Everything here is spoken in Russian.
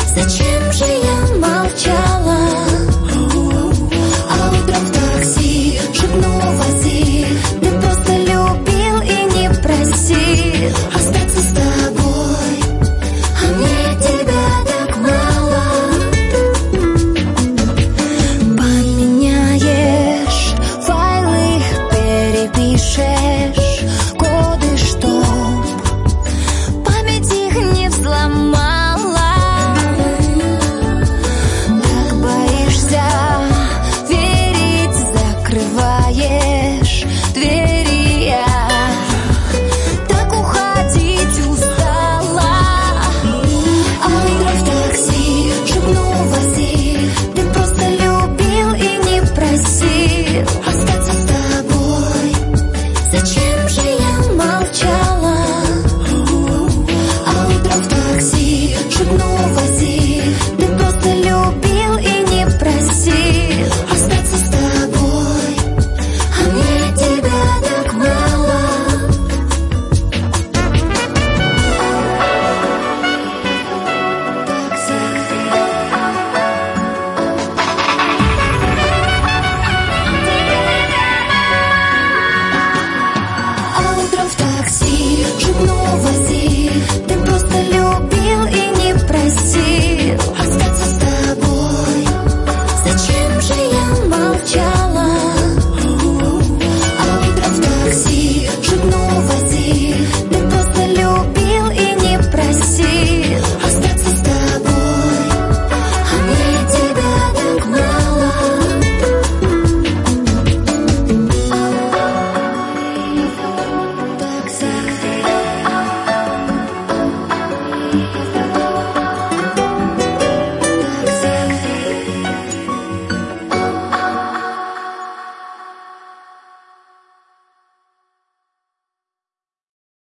Зачем же я молчала? А утром в такси шепнул Васи: ты просто любил и не просил остаться с тобой, а мне тебя так мало. Поменяешь файлы, перепишешь коды, чтоб память их не взломала. Так боишься верить, закрываешь двери. Я так уходить устала. А утром в такси шепнул Васи: ты просто любил и не просил остаться с тобой. Зачем же я молчала? А утром в такси шепнул Васи: ты просто любил и не просил остаться с тобой, а мне тебя так мало. А утром в такси шепнул Васи: ты просто любил и не просил остаться с тобой. Зачем же я молчала? А утром в такси шепнул Васи: ты просто любил и не просил остаться с тобой, а мне тебя так мало. Так